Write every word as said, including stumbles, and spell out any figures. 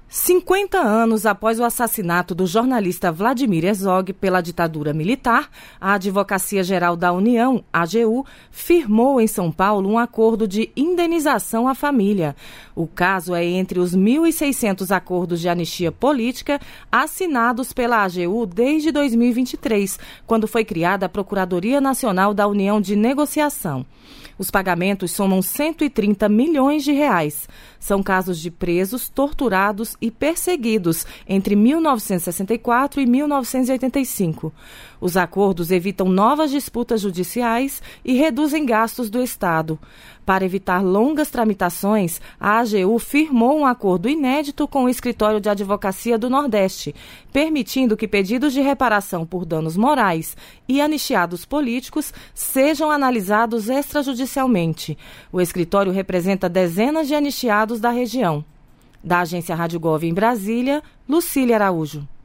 cinquenta anos após o assassinato do jornalista Vladimir Herzog pela ditadura militar, a Advocacia Geral da União, A G U, firmou em São Paulo um acordo de indenização à família. O caso é entre os mil e seiscentos acordos de anistia política assinados pela A G U desde dois mil e vinte e três, quando foi criada a Procuradoria Nacional da União de Negociação. Os pagamentos somam cento e trinta milhões de reais. São casos de presos, torturados e perseguidos entre mil novecentos e sessenta e quatro e mil novecentos e oitenta e cinco. Os acordos evitam novas disputas judiciais e reduzem gastos do Estado. Para evitar longas tramitações, a A G U firmou um acordo inédito com o Escritório de Advocacia do Nordeste, permitindo que pedidos de reparação por danos morais e anistiados políticos sejam analisados extrajudicialmente. O escritório representa dezenas de anistiados da região. Da Agência Rádio Gov em Brasília, Lucília Araújo.